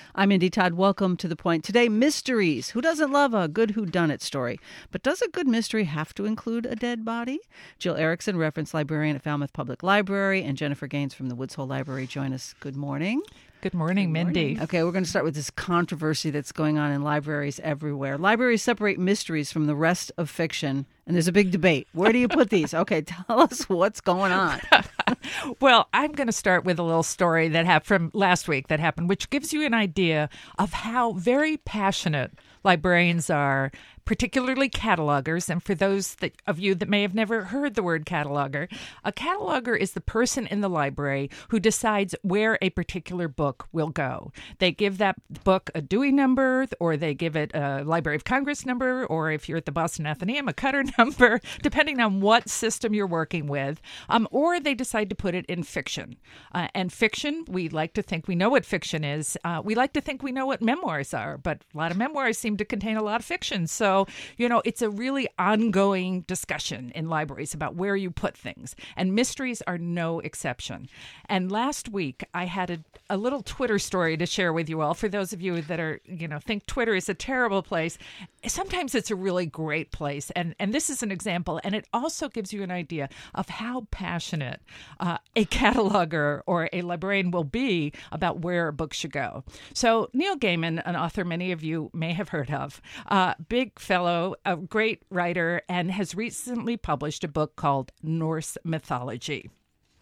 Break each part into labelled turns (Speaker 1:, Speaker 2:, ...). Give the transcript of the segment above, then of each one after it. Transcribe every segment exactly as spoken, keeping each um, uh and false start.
Speaker 1: I'm Indy Todd. Welcome to The Point. Today, mysteries. Who doesn't love a good whodunit story? But does a good mystery have to include a dead body? Jill Erickson, reference librarian at Falmouth Public Library, and Jennifer Gaines from the Woods Hole Library join us. Good morning.
Speaker 2: Good morning, Good morning. Mindy.
Speaker 1: Okay, we're going to start with this controversy that's going on in libraries everywhere. Libraries separate mysteries from the rest of fiction, and there's a big debate. Where do you put these? Okay, tell us what's going on.
Speaker 2: Well, I'm going to start with a little story that happened from last week that happened, which gives you an idea of how very passionate librarians are, particularly catalogers. And for those that, of you that may have never heard the word cataloger, a cataloger is the person in the library who decides where a particular book will go. They give that book a Dewey number, or they give it a Library of Congress number, or if you're at the Boston Athenaeum, a Cutter number, depending on what system you're working with, um, or they decide to put it in fiction. Uh, and fiction, we like to think we know what fiction is. Uh, we like to think we know what memoirs are, but a lot of memoirs seem to contain a lot of fiction. So, you know, it's a really ongoing discussion in libraries about where you put things. And mysteries are no exception. And last week, I had a, a little Twitter story to share with you all. For those of you that are, you know, think Twitter is a terrible place, sometimes it's a really great place. And, and this is an example. And it also gives you an idea of how passionate uh, a cataloger or a librarian will be about where a book should go. So Neil Gaiman, an author many of you may have heard of, uh, big fellow, a great writer, and has recently published a book called Norse Mythology.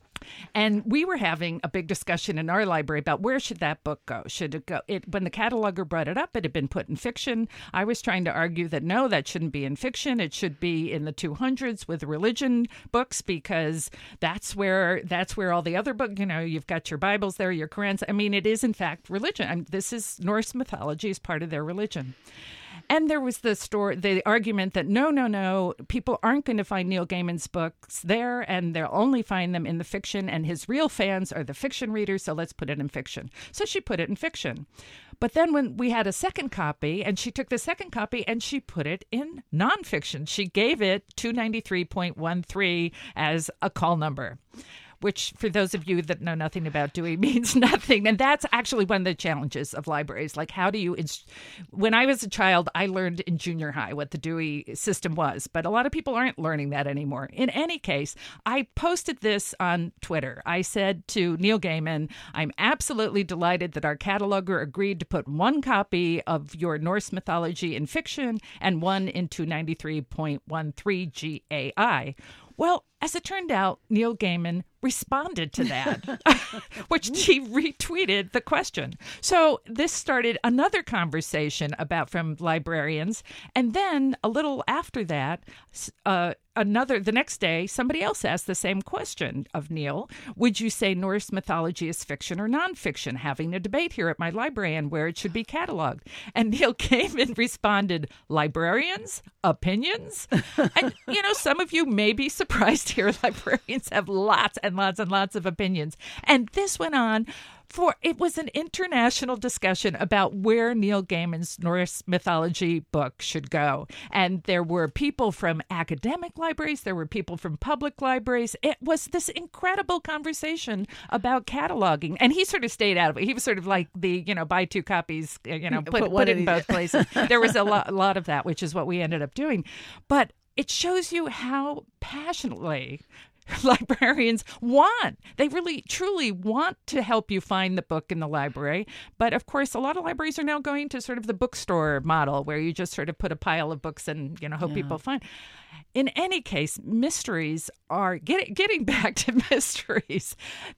Speaker 2: And we were having a big discussion in our library about where should that book go? Should it go? It, when the cataloger brought it up, it had been put in fiction. I was trying to argue that no, that shouldn't be in fiction. It should be in the two hundreds with religion books, because that's where that's where all the other books, you know, you've got your Bibles there, your Qurans. I mean, it is in fact religion. I mean, this is Norse mythology is part of their religion. And there was the story, the argument that no, no, no, people aren't going to find Neil Gaiman's books there, and they'll only find them in the fiction, and his real fans are the fiction readers, so let's put it in fiction. So she put it in fiction. But then when we had a second copy, and she took the second copy and she put it in nonfiction. She gave it two ninety-three point one three as a call number, which for those of you that know nothing about Dewey means nothing. And that's actually one of the challenges of libraries. Like, how do you, inst- when I was a child, I learned in junior high what the Dewey system was, but a lot of people aren't learning that anymore. In any case, I posted this on Twitter. I said to Neil Gaiman, I'm absolutely delighted that our cataloger agreed to put one copy of your Norse mythology in fiction and one in two ninety-three point one three G A I. Well, as it turned out, Neil Gaiman responded to that, which he retweeted the question. So this started another conversation about from librarians. And then a little after that, uh, another the next day, somebody else asked the same question of Neil. Would you say Norse mythology is fiction or nonfiction? Having a debate here at my library and where it should be cataloged. And Neil Gaiman responded, librarians, opinions. And, you know, some of you may be surprised here. Librarians have lots and lots and lots of opinions. And this went on for, it was an international discussion about where Neil Gaiman's Norse mythology book should go. And there were people from academic libraries. There were people from public libraries. It was this incredible conversation about cataloging. And he sort of stayed out of it. He was sort of like the, you know, buy two copies, you know, put, put it in both places. There was a lot, a lot of that, which is what we ended up doing. But it shows you how passionately librarians want. They really, truly want to help you find the book in the library. But of course, a lot of libraries are now going to sort of the bookstore model where you just sort of put a pile of books and, you know, hope yeah. people find. In any case, mysteries are, get, getting back to mysteries,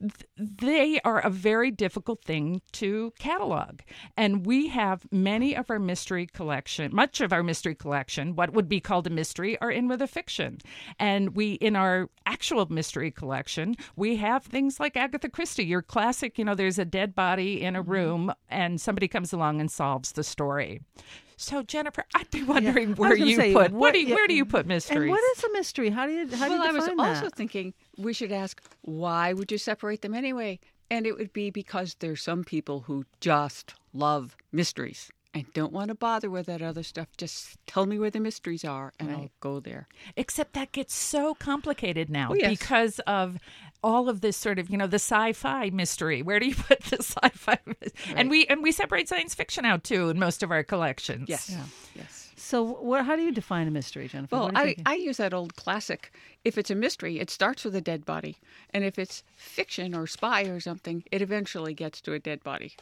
Speaker 2: they are a very difficult thing to catalog. And we have many of our mystery collection, much of our mystery collection, what would be called a mystery, are in with a fiction. And we, in our actual mystery collection, we have things like Agatha Christie, your classic, you know, there's a dead body in a room and somebody comes along and solves the story. So, Jennifer, I'd be wondering yeah, where you say, put, what, what do you, yeah, where do you put mysteries?
Speaker 1: And what is a mystery? How do you, how
Speaker 3: well,
Speaker 1: do you
Speaker 3: I was
Speaker 1: define
Speaker 3: also
Speaker 1: that?
Speaker 3: thinking we should ask, why would you separate them anyway? And it would be because there's some people who just love mysteries. I don't want to bother with that other stuff. Just tell me where the mysteries are, and
Speaker 2: Right.
Speaker 3: I'll go there.
Speaker 2: Except that gets so complicated now
Speaker 3: Oh, yes.
Speaker 2: because of all of this sort of, you know, the sci-fi mystery. Where do you put the sci-fi? And we and we separate science fiction out too in most of our collections.
Speaker 3: Yes,
Speaker 1: Yeah.
Speaker 3: yes.
Speaker 1: So, what, how do you define a mystery, Jennifer?
Speaker 3: Well,
Speaker 1: What are you
Speaker 3: I,
Speaker 1: thinking?
Speaker 3: I use that old classic. If it's a mystery, it starts with a dead body. And if it's fiction or spy or something, it eventually gets to a dead body.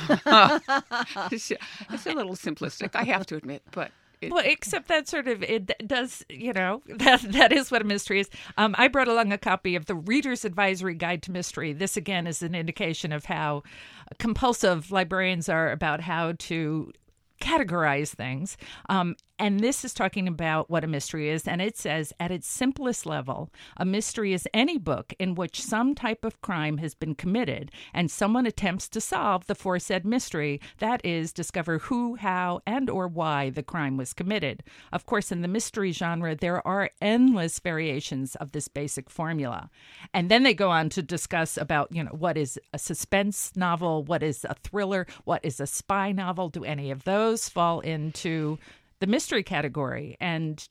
Speaker 3: it's, it's a little simplistic, I have to admit, but it,
Speaker 2: Well, except that sort of it d- does, you know, that that is what a mystery is. Um, I brought along a copy of the Reader's Advisory Guide to Mystery. This again is an indication of how compulsive librarians are about how to categorize things. Um, and this is talking about what a mystery is. And it says, at its simplest level, a mystery is any book in which some type of crime has been committed and someone attempts to solve the foresaid mystery. That is, discover who, how, and or why the crime was committed. Of course, in the mystery genre, there are endless variations of this basic formula. And then they go on to discuss about, you know, what is a suspense novel? What is a thriller? What is a spy novel? Do any of those fall into the mystery category? And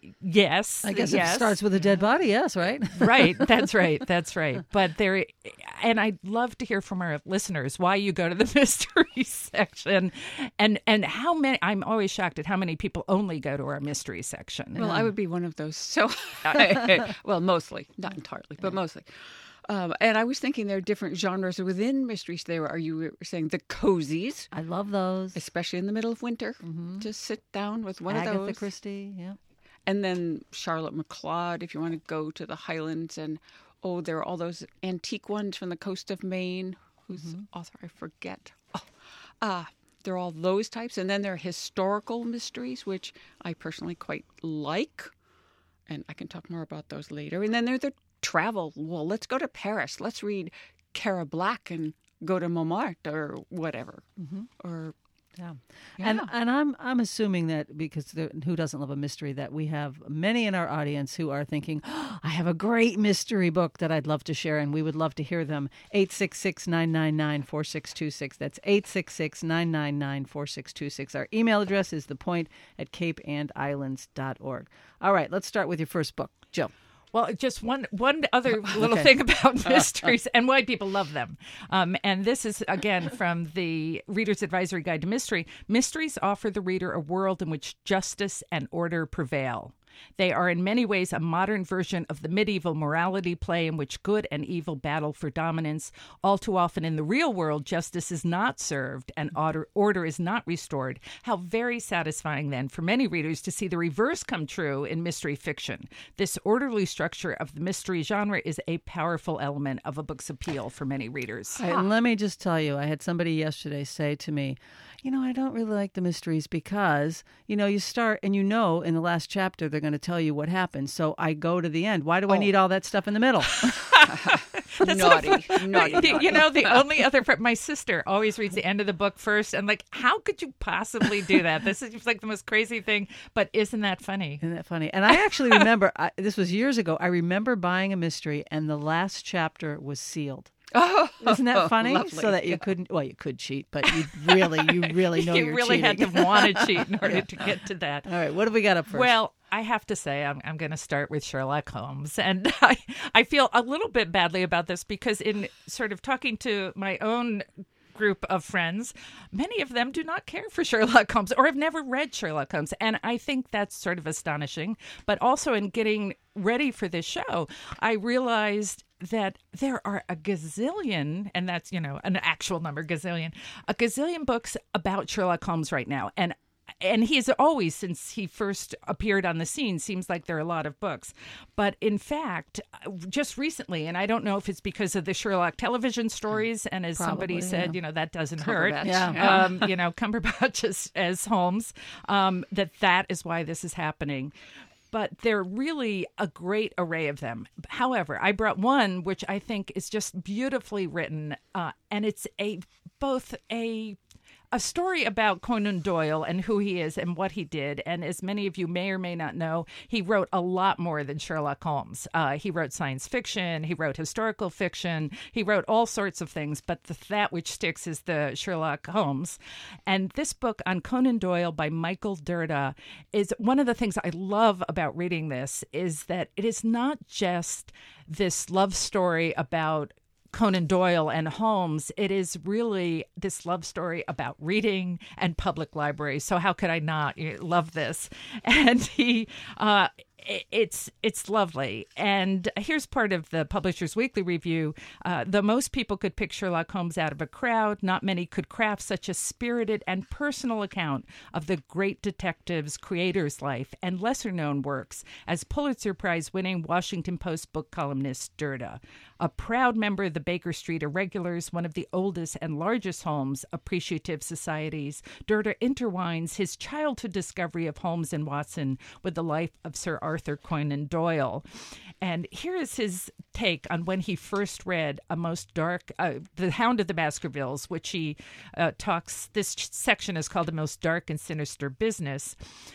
Speaker 2: yes,
Speaker 1: I guess
Speaker 2: yes.
Speaker 1: it starts with a dead body. Yes, right.
Speaker 2: Right. That's right. That's right. But there, and I'd love to hear from our listeners why you go to the mystery section, and and how many. I'm always shocked at how many people only go to our mystery section.
Speaker 3: well, I would be one of those. So, well, mostly, not entirely, but mostly. Um, and I was thinking there are different genres within mysteries. There are, you were saying, the cozies,
Speaker 1: I love those.
Speaker 3: especially in the middle of winter. Just sit down with one
Speaker 1: Agatha
Speaker 3: of those.
Speaker 1: Christie. Yeah.
Speaker 3: And then Charlotte McLeod, if you want to go to the Highlands. And, oh, there are all those antique ones from the coast of Maine, whose author I forget. Oh, uh, there are all those types. And then there are historical mysteries, which I personally quite like. And I can talk more about those later. And then there are the travel. Well, let's go to Paris. Let's read Cara Black and go to Montmartre or whatever. Or
Speaker 1: Yeah.
Speaker 3: Yeah.
Speaker 1: And and I'm I'm assuming that because there, who doesn't love a mystery, that we have many in our audience who are thinking, oh, I have a great mystery book that I'd love to share, and we would love to hear them. eight six six, nine nine nine, four six two six. That's eight six six, nine nine nine, four six two six. Our email address is thepoint at cape and islands dot org. All right, let's start with your first book, Jill.
Speaker 2: Well, just one one other little
Speaker 1: Okay.
Speaker 2: thing about mysteries and why people love them. Um, and this is, again, from the Reader's Advisory Guide to Mystery. Mysteries offer the reader a world in which justice and order prevail. They are in many ways a modern version of the medieval morality play in which good and evil battle for dominance. All too often in the real world, justice is not served and order, order is not restored. How very satisfying, then, for many readers to see the reverse come true in mystery fiction. This orderly structure of the mystery genre is a powerful element of a book's appeal for many readers.
Speaker 1: All right, and let me just tell you, I had somebody yesterday say to me, you know, I don't really like the mysteries because, you know, you start and you know in the last chapter they're going to tell you what happened. So I go to the end. Why do I
Speaker 3: Oh.
Speaker 1: need all that stuff in the middle?
Speaker 3: naughty, naughty, naughty.
Speaker 2: You know, the only other part, my sister always reads the end of the book first. And like, how could you possibly do that? This is just like the most crazy thing. But isn't that funny?
Speaker 1: Isn't that funny? And I actually remember, I, this was years ago, I remember buying a mystery and the last chapter was sealed.
Speaker 3: Oh,
Speaker 1: Isn't that funny?
Speaker 3: lovely.
Speaker 1: So that you couldn't, well, you could cheat, but you really, you really know
Speaker 2: you
Speaker 1: you're
Speaker 2: really
Speaker 1: cheating.
Speaker 2: had to want to cheat in order to get to that.
Speaker 1: All right, what have we got up first?
Speaker 2: Well, I have to say, I'm, I'm going to start with Sherlock Holmes. And I, I feel a little bit badly about this because in sort of talking to my own group of friends, many of them do not care for Sherlock Holmes or have never read Sherlock Holmes. And I think that's sort of astonishing. But also in getting ready for this show, I realized that there are a gazillion, and that's, you know, an actual number, gazillion, a gazillion books about Sherlock Holmes right now. And And he has always, since he first appeared on the scene, seems like there are a lot of books. But in fact, just recently, and I don't know if it's because of the Sherlock television stories, and as somebody
Speaker 1: Probably,
Speaker 2: said,
Speaker 1: yeah.
Speaker 2: you know, that doesn't hurt.
Speaker 3: Cumberbatch.
Speaker 1: Yeah.
Speaker 2: Um, you know, Cumberbatch as, as Holmes, um, that that is why this is happening. But they're really a great array of them. However, I brought one which I think is just beautifully written, uh, and it's a both a a story about Conan Doyle and who he is and what he did. And as many of you may or may not know, he wrote a lot more than Sherlock Holmes. Uh, he wrote science fiction, he wrote historical fiction, he wrote all sorts of things, but the, that which sticks is the Sherlock Holmes. And this book on Conan Doyle by Michael Dirda is one of the things I love about reading this is that it is not just this love story about Conan Doyle and Holmes. It is really this love story about reading and public libraries. So how could I not love this? And he, uh, it's it's lovely. And here's part of the Publishers Weekly review. Uh, though most people could pick Sherlock Holmes out of a crowd, not many could craft such a spirited and personal account of the great detective's creator's life and lesser-known works as Pulitzer Prize-winning Washington Post book columnist Dirda. A proud member of the Baker Street Irregulars, one of the oldest and largest Holmes appreciative societies, Dirda intertwines his childhood discovery of Holmes and Watson with the life of Sir Arthur Conan Doyle. And here is his take on when he first read A Most Dark, uh, The Hound of the Baskervilles, which he uh, talks, this section is called A Most Dark and Sinister Business.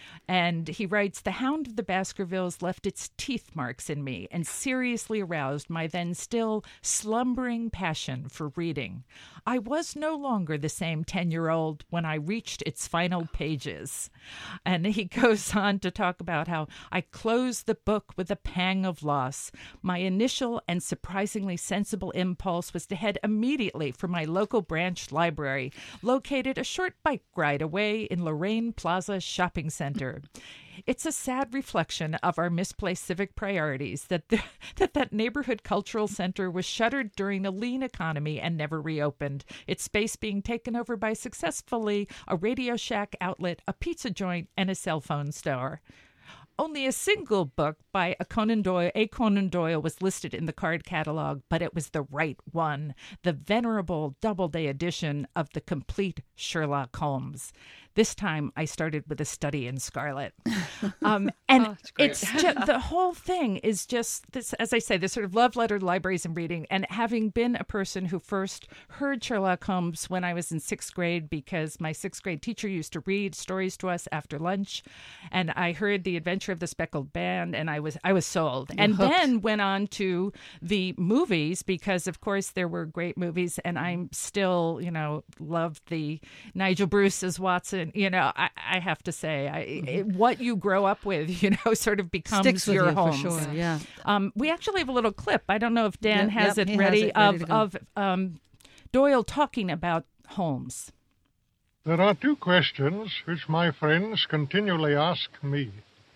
Speaker 2: And he writes, "The Hound of the Baskervilles left its teeth marks in me and seriously aroused my then still slumbering passion for reading. I was no longer the same ten-year-old when I reached its final pages." And he goes on to talk about how I closed the book with a pang of loss. My initial and surprisingly sensible impulse was to head immediately for my local branch library, located a short bike ride away in Lorraine Plaza Shopping Center. It's a sad reflection of our misplaced civic priorities that the, that that neighborhood cultural center was shuttered during a lean economy and never reopened, its space being taken over by successfully a Radio Shack outlet, a pizza joint, and a cell phone store. Only a single book by a Conan Doyle, a Conan Doyle was listed in the card catalog, but it was the right one, the venerable Doubleday edition of the complete Sherlock Holmes. This time I started with A Study in Scarlet. Um, and
Speaker 3: oh,
Speaker 2: it's just, the whole thing is just this, as I say, this sort of love letter to libraries and reading. And having been a person who first heard Sherlock Holmes when I was in sixth grade, because my sixth grade teacher used to read stories to us after lunch, and I heard The Adventure of the Speckled Band, and I was I was sold. You're and hooked. Then went on to the movies, because of course there were great movies, and I'm still, you know, loved the Nigel Bruce as Watson. You know, I, I have to say, I, mm-hmm. it, what you grow up with, you know, sort of becomes
Speaker 1: Sticks with
Speaker 2: your
Speaker 1: you,
Speaker 2: home.
Speaker 1: For sure, yeah.
Speaker 2: Um, we actually have a little clip. I don't know if Dan
Speaker 1: yep,
Speaker 2: has
Speaker 1: yep,
Speaker 2: it ready,
Speaker 1: has it
Speaker 2: of
Speaker 1: ready
Speaker 2: of um, Doyle talking about Holmes.
Speaker 4: There are two questions which my friends continually ask me.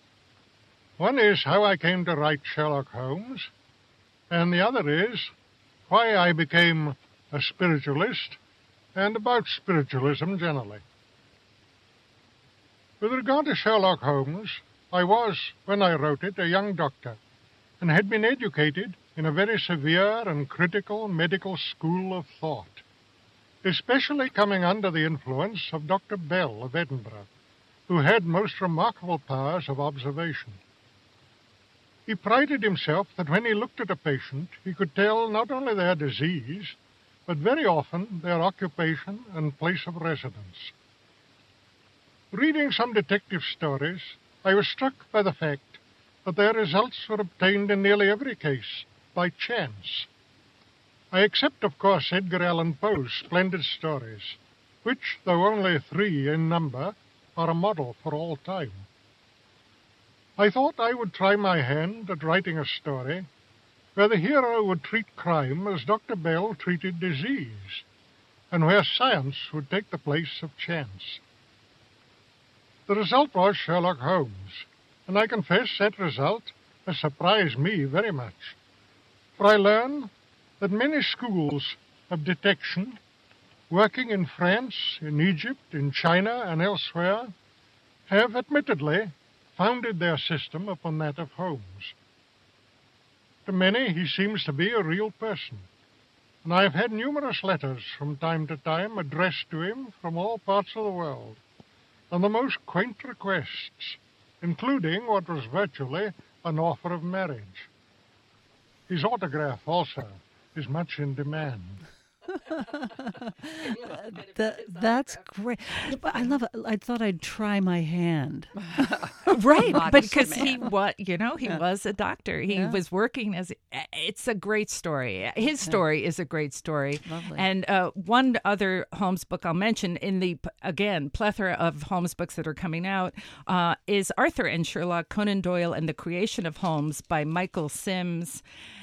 Speaker 4: One is how I came to write Sherlock Holmes, and the other is why I became a spiritualist and about spiritualism generally. With regard to Sherlock Holmes, I was, when I wrote it, a young doctor, and had been educated in a very severe and critical medical school of thought, especially coming under the influence of Doctor Bell of Edinburgh, who had most remarkable powers of observation. He prided himself that when he looked at a patient, he could tell not only their disease, but very often their occupation and place of residence. Reading some detective stories, I was struck by the fact that their results were obtained in nearly every case by chance. I except, of course, Edgar Allan Poe's splendid stories, which, though only three in number, are a model for all time. I thought I would try my hand at writing a story where the hero would treat crime as Doctor Bell treated disease, and where science would take the place of chance. The result was Sherlock Holmes, and I confess that result has surprised me very much, for I learn that many schools of detection, working in France, in Egypt, in China, and elsewhere, have admittedly founded their system upon that of Holmes. To many, he seems to be a real person, and I have had numerous letters from time to time addressed to him from all parts of the world, and the most quaint requests, including what was virtually an offer of marriage. His autograph, also, is much in demand.
Speaker 1: That, that's great. But I love it. I thought I'd try my hand.
Speaker 2: Right,
Speaker 3: Modest
Speaker 2: because
Speaker 3: man.
Speaker 2: he was, you know, he
Speaker 1: Yeah.
Speaker 2: was a doctor. He
Speaker 1: Yeah.
Speaker 2: was working as. It's a great story. His story is a great story.
Speaker 1: Lovely.
Speaker 2: And uh, one other Holmes book I'll mention in the again plethora of Holmes books that are coming out uh, is Arthur and Sherlock: Conan Doyle and the Creation of Holmes by Michael Sims.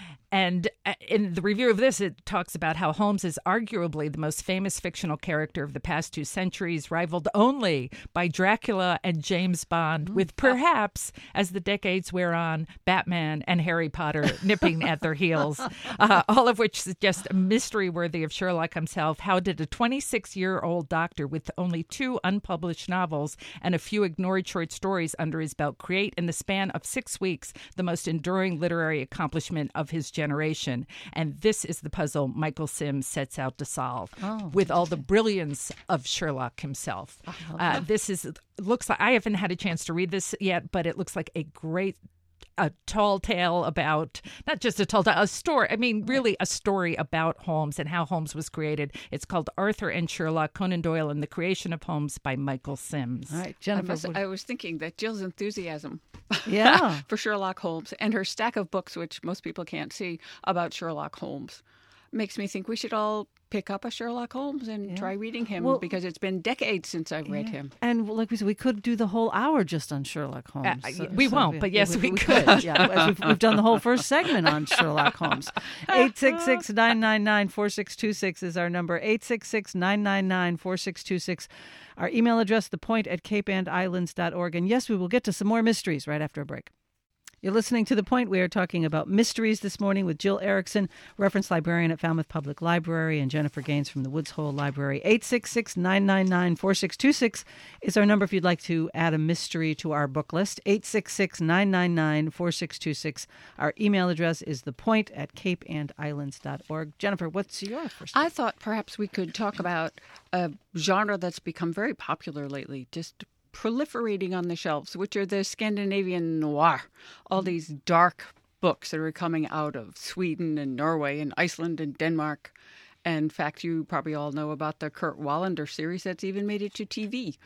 Speaker 2: And uh, in the review of this, it talks about how Holmes is arguably the most famous fictional character of the past two centuries, rivaled only by Dracula and James Bond, with perhaps, as the decades wear on, Batman and Harry Potter nipping at their heels, uh, all of which suggest a mystery worthy of Sherlock himself. How did a twenty-six-year-old doctor with only two unpublished novels and a few ignored short stories under his belt create, in the span of six weeks, the most enduring literary accomplishment of his generation? And this is the puzzle Michael Sims sets out to solve,
Speaker 1: Oh,
Speaker 2: with all the brilliance of Sherlock himself. Uh, this is looks like I haven't had a chance to read this yet, but it looks like a great. A tall tale about, not just a tall tale, a story. I mean, really a story about Holmes and how Holmes was created. It's called Arthur and Sherlock: Conan Doyle and the Creation of Holmes by Michael Sims.
Speaker 1: All right,
Speaker 3: I,
Speaker 1: Jennifer.
Speaker 3: must,
Speaker 1: what-
Speaker 3: I was thinking that Jill's enthusiasm
Speaker 1: yeah.
Speaker 3: for Sherlock Holmes and her stack of books, which most people can't see, about Sherlock Holmes, makes me think we should all pick up a Sherlock Holmes and try reading him,
Speaker 1: Well-
Speaker 3: because it's been decades since I've read him.
Speaker 1: And like we said, we could do the whole hour just on Sherlock Holmes.
Speaker 2: Uh, y- we won't, but yes, we
Speaker 1: could. Yeah, as we've, we've done the whole first segment on Sherlock Holmes. eight six six, nine nine nine, four six two six is our number. eight six six, nine nine nine, four six two six. Our email address, thepoint at cape and islands dot org. And yes, we will get to some more mysteries right after a break. You're listening to The Point. We are talking about mysteries this morning with Jill Erickson, reference librarian at Falmouth Public Library, and Jennifer Gaines from the Woods Hole Library. eight six six, nine nine nine, four six two six is our number if you'd like to add a mystery to our book list. eight six six, nine nine nine, four six two six. Our email address is thepoint at cape and islands dot org. Jennifer, what's your first?
Speaker 3: I thought perhaps we could talk about a genre that's become very popular lately, just proliferating on the shelves, which are the Scandinavian noir, all these dark books that are coming out of Sweden and Norway and Iceland and Denmark. And in fact, you probably all know about the Kurt Wallander series that's even made it to T V.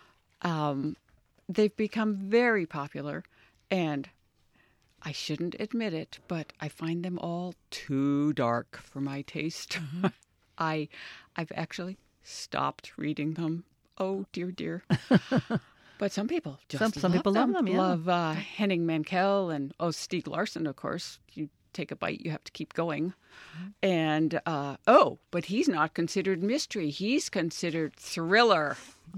Speaker 3: Um, they've become very popular, and I shouldn't admit it, but I find them all too dark for my taste. I, I've actually stopped reading them. Oh, dear, dear. But some people just
Speaker 1: Some-
Speaker 3: love
Speaker 1: some people love them, yeah.
Speaker 3: Love uh, Henning Mankell and, oh, Stieg Larsson, of course. You take a bite, you have to keep going. And, uh, oh, but he's not considered mystery. He's considered thriller.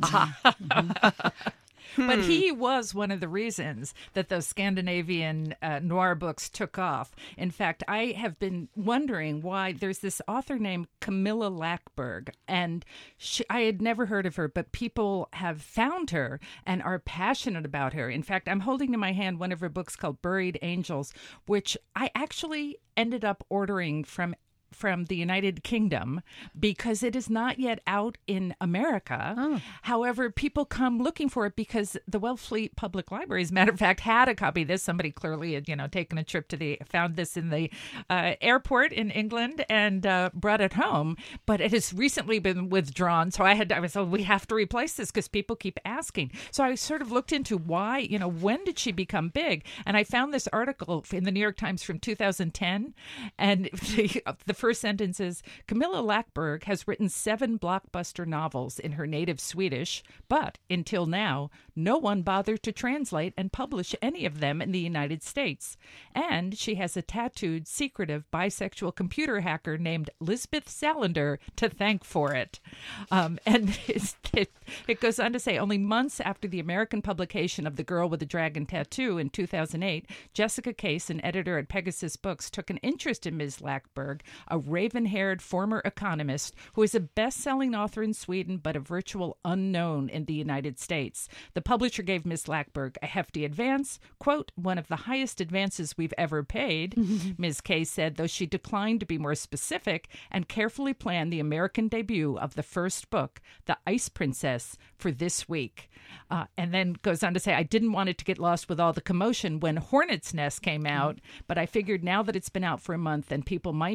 Speaker 2: But he was one of the reasons that those Scandinavian uh, noir books took off. In fact, I have been wondering why there's this author named Camilla Lackberg, and she, I had never heard of her, but people have found her and are passionate about her. In fact, I'm holding in my hand one of her books called Buried Angels, which I actually ended up ordering from from the United Kingdom because it is not yet out in America.
Speaker 1: Oh.
Speaker 2: However, people come looking for it because the Wellfleet Public Library, as a matter of fact, had a copy of this. Somebody clearly had, you know, taken a trip to the, found this in the uh, airport in England and uh, brought it home. But it has recently been withdrawn. So I had, I was, oh, we have to replace this because people keep asking. So I sort of looked into why, you know, when did she become big? And I found this article in the New York Times from two thousand ten. And the, the first sentence is, Camilla Lackberg has written seven blockbuster novels in her native Swedish, but until now, no one bothered to translate and publish any of them in the United States. And she has a tattooed, secretive, bisexual computer hacker named Lisbeth Salander to thank for it. Um, and it, it goes on to say, only months after the American publication of The Girl with the Dragon Tattoo in two thousand eight, Jessica Case, an editor at Pegasus Books, took an interest in Miz Lackberg, a raven-haired former economist who is a best-selling author in Sweden but a virtual unknown in the United States. The publisher gave Miz Lackberg a hefty advance, quote, one of the highest advances we've ever paid, Miz Case said, though she declined to be more specific and carefully planned the American debut of the first book, The Ice Princess, for this week. Uh, and then goes on to say, I didn't want it to get lost with all the commotion when Hornet's Nest came out, but I figured now that it's been out for a month and people might be ready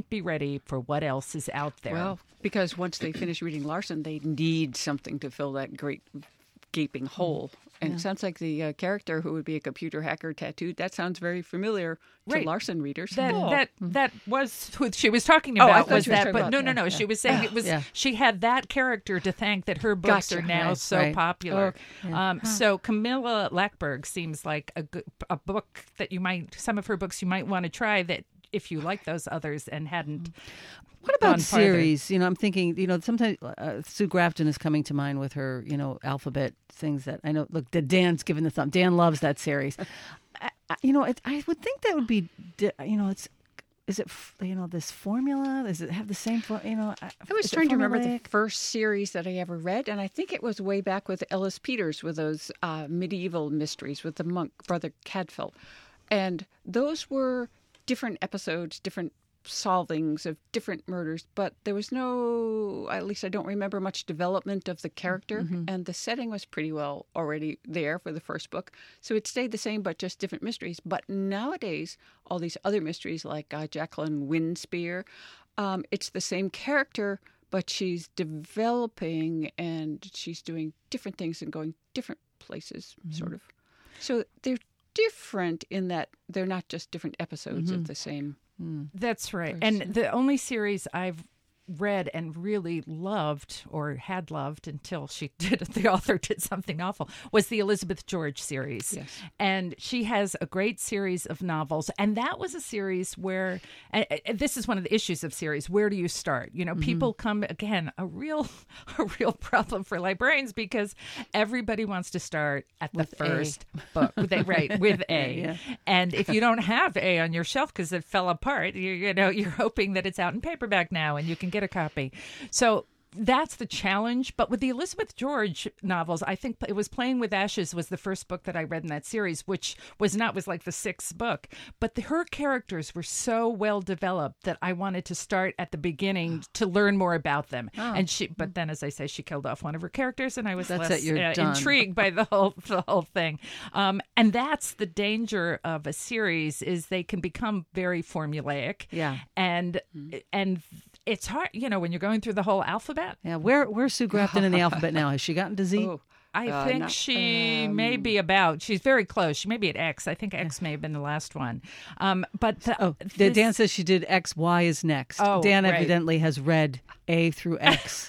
Speaker 2: ready for what else is out there.
Speaker 3: Well, because once they finish reading Larson, they need something to fill that great gaping hole. And
Speaker 1: Yeah.
Speaker 3: it sounds like the uh, character who would be a computer hacker tattooed, that sounds very familiar to
Speaker 2: Right.
Speaker 3: Larson readers.
Speaker 2: That
Speaker 3: Oh.
Speaker 2: that that was who she was talking
Speaker 3: Oh, I
Speaker 2: about
Speaker 3: thought
Speaker 2: was
Speaker 3: she was
Speaker 2: that,
Speaker 3: talking
Speaker 2: but
Speaker 3: about
Speaker 2: no, no,
Speaker 3: that.
Speaker 2: no.
Speaker 3: Yeah.
Speaker 2: She was saying it was
Speaker 1: Yeah.
Speaker 2: she had that character to thank that her books
Speaker 3: Gotcha.
Speaker 2: are now
Speaker 1: Right,
Speaker 2: so
Speaker 1: right.
Speaker 2: popular.
Speaker 3: Okay.
Speaker 1: Yeah.
Speaker 2: Um, So Camilla Lackberg seems like a good, a book that you might some of her books you might want to try that if you like those others and hadn't.
Speaker 1: What about
Speaker 2: gone farther.
Speaker 1: series? You know, I'm thinking, you know, sometimes uh, Sue Grafton is coming to mind with her, you know, alphabet things that I know. Look, Dan's giving the thumb. Dan loves that series. I, I, you know, it, I would think that would be, di- you know, it's, is it, f- you know, this formula? Does it have the same, for, you know?
Speaker 3: I was
Speaker 1: is it
Speaker 3: trying to remember the
Speaker 1: formulaic?
Speaker 3: first series that I ever read, and I think it was way back with Ellis Peters with those uh, medieval mysteries with the monk, Brother Cadfael. And those were different episodes, different solvings of different murders, but there was no, at least I don't remember much development of the character,
Speaker 1: Mm-hmm.
Speaker 3: and the setting was pretty well already there for the first book. So it stayed the same, but just different mysteries. But nowadays, all these other mysteries like uh, Jacqueline Winspear, um, it's the same character, but she's developing and she's doing different things and going different places,
Speaker 1: Mm-hmm.
Speaker 3: sort of. So they're different in that they're not just different episodes
Speaker 1: Mm-hmm.
Speaker 3: of the same.
Speaker 2: That's right.
Speaker 3: person.
Speaker 2: And the only series I've read and really loved or had loved until she did the author did something awful was the Elizabeth George series.
Speaker 3: Yes.
Speaker 2: And she has a great series of novels, and that was a series where and, and this is one of the issues of series, where do you start? You know,
Speaker 1: Mm-hmm.
Speaker 2: people come again a real a real problem for librarians because everybody wants to start at the
Speaker 1: With A.
Speaker 2: first book. They right with A.
Speaker 1: Yeah.
Speaker 2: And if you don't have A on your shelf because it fell apart, you, you know, you're hoping that it's out in paperback now and you can get a copy. So that's the challenge. But with the Elizabeth George novels, I think it was Playing with Ashes was the first book that I read in that series, which was not was like the sixth book. But the, her characters were so well developed that I wanted to start at the beginning to learn more about them. And she, but then, as I say, she killed off one of her characters, and I was
Speaker 1: That's
Speaker 2: less
Speaker 1: it, you're
Speaker 2: uh,
Speaker 1: done.
Speaker 2: intrigued by the whole the whole thing. Um, and that's the danger of a series is they can become very formulaic.
Speaker 1: Yeah.
Speaker 2: And and it's hard, you know, when you're going through the whole alphabet.
Speaker 1: Yeah, where where's Sue Grafton in the alphabet now? Has she gotten to Z?
Speaker 3: Oh,
Speaker 2: I
Speaker 3: Uh,
Speaker 2: think
Speaker 3: not-
Speaker 2: she
Speaker 3: um,
Speaker 2: may be about. She's very close. She may be at X. I think X may have been the last one. Um, but the,
Speaker 1: Oh, the-
Speaker 2: this-
Speaker 1: Dan says she did X. Y is next.
Speaker 2: Oh,
Speaker 1: Dan
Speaker 2: right.
Speaker 1: evidently has read A through X.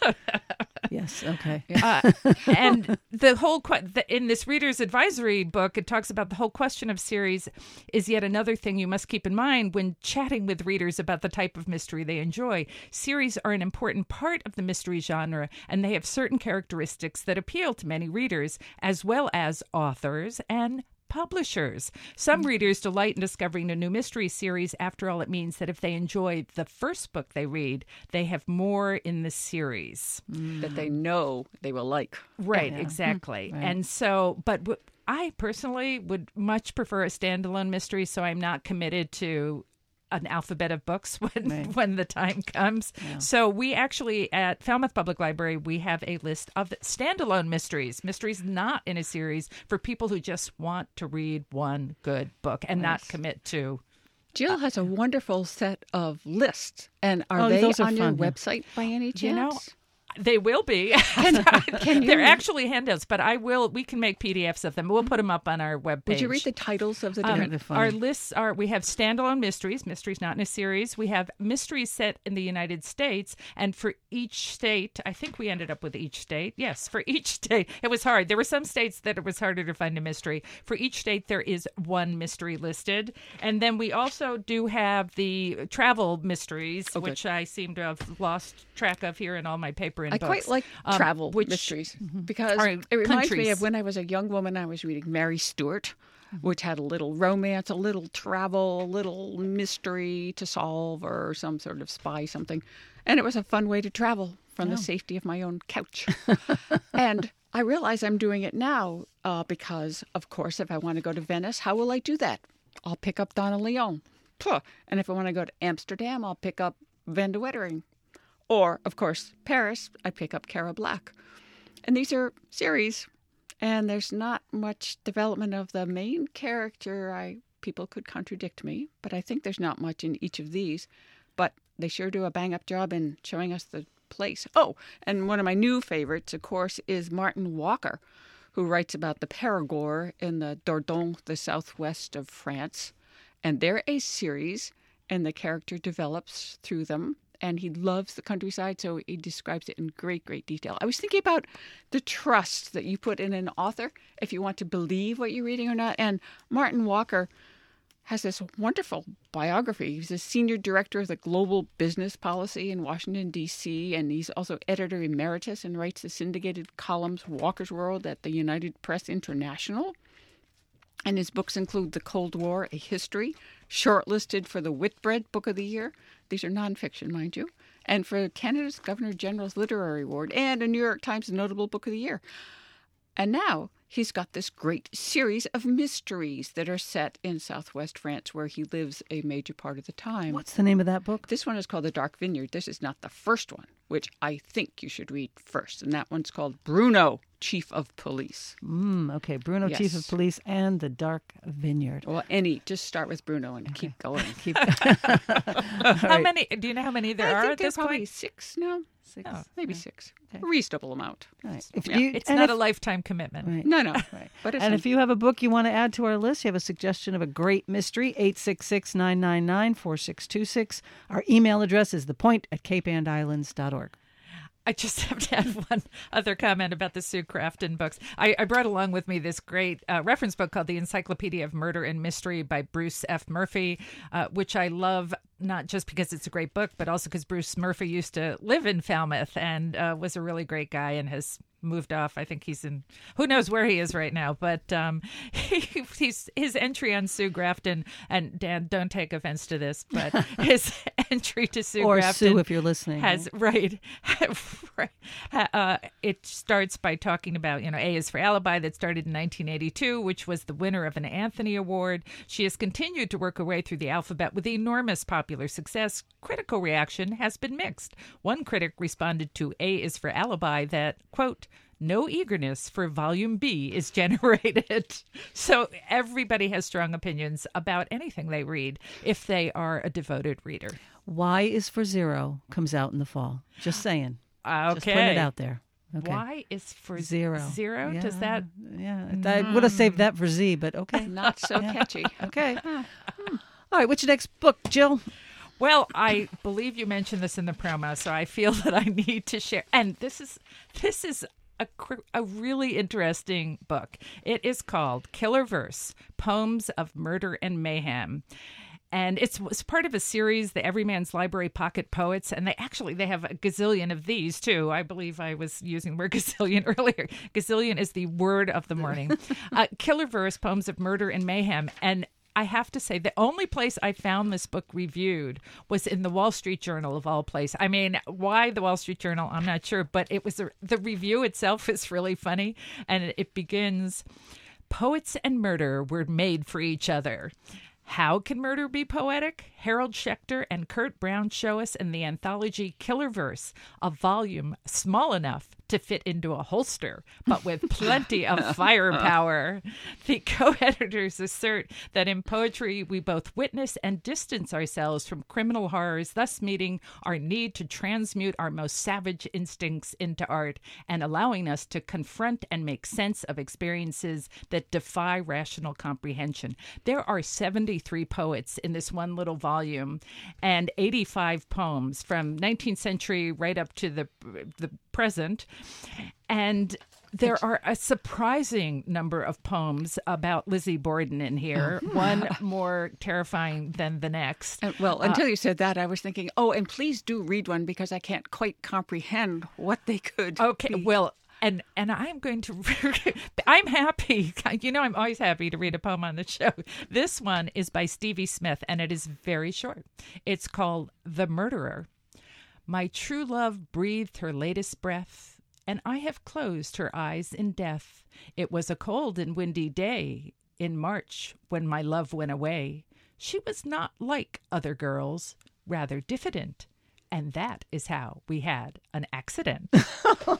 Speaker 1: Yes. Okay.
Speaker 2: uh, and the whole que- the, in this reader's advisory book, it talks about the whole question of series is yet another thing you must keep in mind when chatting with readers about the type of mystery they enjoy. Series are an important part of the mystery genre, and they have certain characteristics that appeal to many readers, as well as authors and publishers. Some readers delight in discovering a new mystery series. After all, it means that if they enjoy the first book they read, they have more in the series.
Speaker 3: that they know they will like.
Speaker 2: Right,
Speaker 1: Yeah.
Speaker 2: exactly.
Speaker 1: Right.
Speaker 2: And so, but w- I personally would much prefer a standalone mystery, so I'm not committed to an alphabet of books when
Speaker 1: Right.
Speaker 2: when the time comes. So we actually at Falmouth Public Library we have a list of standalone mysteries, mysteries not in a series for people who just want to read one good book and not commit to.
Speaker 3: Jill has a wonderful set of lists. And are
Speaker 1: Oh,
Speaker 3: they
Speaker 1: those are
Speaker 3: on your
Speaker 1: fun, yeah.
Speaker 3: website by any chance?
Speaker 2: You know, they will be.
Speaker 3: can you-
Speaker 2: They're actually handouts, but I will. We can make P D Fs of them. We'll put them up on our webpage.
Speaker 3: Would you read the titles of the
Speaker 2: Um,
Speaker 3: different?
Speaker 1: They're funny.
Speaker 2: our lists are we have standalone mysteries, mysteries not in a series. We have mysteries set in the United States, and for each state, I think we ended up with each state. Yes, for each state, it was hard. There were some states that it was harder to find a mystery. For each state, there is one mystery listed, and then we also do have the travel mysteries,
Speaker 3: Oh, good.
Speaker 2: which I seem to have lost track of here in all my paper and
Speaker 3: I
Speaker 2: books.
Speaker 3: quite like
Speaker 2: Um,
Speaker 3: travel
Speaker 2: which-
Speaker 3: mysteries because
Speaker 2: Are
Speaker 3: it reminds me
Speaker 2: countries.
Speaker 3: of when I was a young woman. I was reading Mary Stuart, which had a little romance, a little travel, a little mystery to solve, or some sort of spy something, and it was a fun way to travel from the safety of my own couch. And I realize I'm doing it now uh, because, of course, if I want to go to Venice, how will I do that? I'll pick up Donna Leon. Puh. And if I want to go to Amsterdam, I'll pick up Van de Wettering. Or, of course, Paris, I pick up Cara Black. And these are series, and there's not much development of the main character. I people could contradict me, but I think there's not much in each of these. But they sure do a bang-up job in showing us the place. Oh, and one of my new favorites, of course, is Martin Walker, who writes about the Périgord in the Dordogne, the southwest of France. And they're a series, and the character develops through them. And he loves the countryside, so he describes it in great, great detail. I was thinking about the trust that you put in an author if you want to believe what you're reading or not. And Martin Walker has this wonderful biography. He's a senior director of the Global Business Policy in Washington, D C, and he's also editor emeritus and writes the syndicated columns Walker's World at the United Press International. And his books include The Cold War, A History, shortlisted for the Whitbread Book of the Year. These are nonfiction, mind you. And for Canada's Governor General's Literary Award and a New York Times Notable Book of the Year. And now he's got this great series of mysteries that are set in southwest France, where he lives a major part of the time.
Speaker 1: What's the name of that book?
Speaker 3: This one is called The Dark Vineyard. This is not the first one, which I think you should read first. And that one's called Bruno, Chief of Police.
Speaker 1: Mm, okay, Bruno,
Speaker 3: Yes.
Speaker 1: Chief of Police, and The Dark Vineyard.
Speaker 3: Well, any, just start with Bruno and keep going.
Speaker 1: Keep.
Speaker 2: How many? Do you know how many there
Speaker 3: I
Speaker 2: are
Speaker 3: think
Speaker 2: at
Speaker 3: there are
Speaker 2: this
Speaker 3: probably
Speaker 2: point?
Speaker 3: six now.
Speaker 1: Six.
Speaker 2: Oh,
Speaker 3: Maybe
Speaker 1: yeah.
Speaker 3: six.
Speaker 1: Okay.
Speaker 3: A reasonable amount.
Speaker 1: Right. If
Speaker 3: Yeah.
Speaker 1: you,
Speaker 2: It's
Speaker 1: and
Speaker 2: not
Speaker 1: if-
Speaker 2: a lifetime commitment.
Speaker 1: Right.
Speaker 3: No, no.
Speaker 1: Right.
Speaker 3: But it's
Speaker 1: And
Speaker 3: a-
Speaker 1: if you have a book you want to add to our list, you have a suggestion of a great mystery, eight six six, nine nine nine, four six two six. Our email address is thepoint at cape and islands dot org.
Speaker 2: I just have to add one other comment about the Sue Crafton books. I, I brought along with me this great uh, reference book called The Encyclopedia of Murder and Mystery by Bruce F. Murphy, uh, which I love not just because it's a great book, but also because Bruce Murphy used to live in Falmouth and uh, was a really great guy and has moved off. I think he's in, who knows where he is right now, but um, he, he's, his entry on Sue Grafton, and Dan, don't take offense to this, but his entry to Sue
Speaker 1: Or
Speaker 2: Grafton
Speaker 1: Sue if you're listening.
Speaker 2: has, right, right uh, it starts by talking about, you know, A is for Alibi, that started in nineteen eighty-two, which was the winner of an Anthony Award. She has continued to work her way through the alphabet with enormous popular success. Critical reaction has been mixed. One critic responded to A is for Alibi that, quote, no eagerness for volume B is generated. So everybody has strong opinions about anything they read if they are a devoted reader.
Speaker 1: Y is for Zero comes out in the fall. Just saying.
Speaker 2: Okay.
Speaker 1: Just putting it out there. Okay.
Speaker 2: Y is for
Speaker 1: Zero.
Speaker 2: Zero?
Speaker 1: Yeah,
Speaker 2: Does that...
Speaker 1: Yeah. I would have saved that for Z, but okay.
Speaker 3: not so catchy.
Speaker 1: Okay. Hmm. All right. What's your next book, Jill?
Speaker 2: Well, I believe you mentioned this in the promo, so I feel that I need to share. And this is this is a, cr- a really interesting book. It is called Killer Verse, Poems of Murder and Mayhem. And it's, it's part of a series, the Everyman's Library Pocket Poets, and they actually they have a gazillion of these too. I believe I was using the word gazillion earlier. Gazillion is the word of the morning. uh, Killer Verse, Poems of Murder and Mayhem, and I have to say, the only place I found this book reviewed was in the Wall Street Journal, of all places. I mean, why the Wall Street Journal? I'm not sure, but it was a, the review itself is really funny, and it, it begins, "Poets and murder were made for each other. How can murder be poetic? Harold Schechter and Kurt Brown show us in the anthology Killer Verse, a volume small enough to fit into a holster, but with plenty of firepower. The co-editors assert that in poetry we both witness and distance ourselves from criminal horrors, thus meeting our need to transmute our most savage instincts into art and allowing us to confront and make sense of experiences that defy rational comprehension. There are seventy-three poets in this one little volume and eighty-five poems from nineteenth century right up to the the present. And there are a surprising number of poems about Lizzie Borden in here, one more terrifying than the next.
Speaker 3: Uh, well, until you said that, I was thinking, oh, and please do read one because I can't quite comprehend what they could
Speaker 2: Okay,
Speaker 3: be.
Speaker 2: well, and and I'm going to, I'm happy. You know, I'm always happy to read a poem on the show. This one is by Stevie Smith, and it is very short. It's called The Murderer. My true love breathed her latest breath, and I have closed her eyes in death. It was a cold and windy day in March when my love went away. She was not like other girls, rather diffident, and that is how we had an accident. This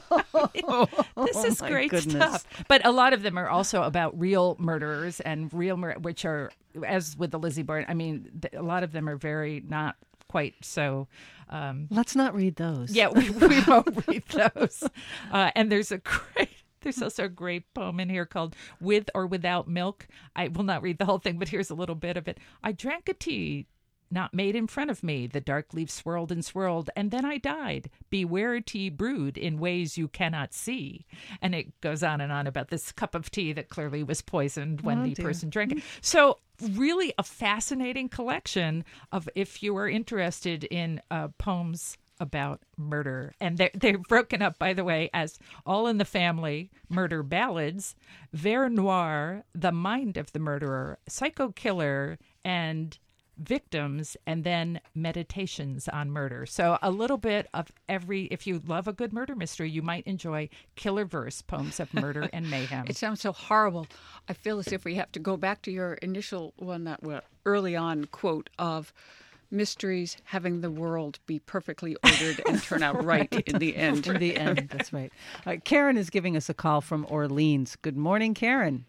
Speaker 2: is
Speaker 1: my
Speaker 2: great
Speaker 1: goodness.
Speaker 2: stuff. But a lot of them are also about real murderers and real mur- which are, as with the Lizzie Borden, I mean, th- a lot of them are very not quite so. Um,
Speaker 1: Let's not read those.
Speaker 2: yeah, we, we won't read those. Uh, and there's a great. There's also a great poem in here called With or Without Milk. I will not read the whole thing, but here's a little bit of it. I drank a tea not made in front of me. The dark leaf swirled and swirled, and then I died. Beware tea brewed in ways you cannot see. And it goes on and on about this cup of tea that clearly was poisoned when
Speaker 1: Oh,
Speaker 2: the
Speaker 1: dear.
Speaker 2: person drank it. So really a fascinating collection of, if you are interested in uh, poems about murder. And they're, they're broken up, by the way, as All in the Family, Murder Ballads, Vers Noir, The Mind of the Murderer, Psycho Killer, and Victims, and then Meditations on Murder. So a little bit of every, if you love a good murder mystery, you might enjoy Killer Verse, Poems of Murder and Mayhem.
Speaker 3: It sounds so horrible. I feel as if we have to go back to your initial one, that well, early on quote of mysteries having the world be perfectly ordered and turn out right, in the end.
Speaker 1: In the end, that's right. All right. Karen is giving us a call from Orleans. Good morning, Karen.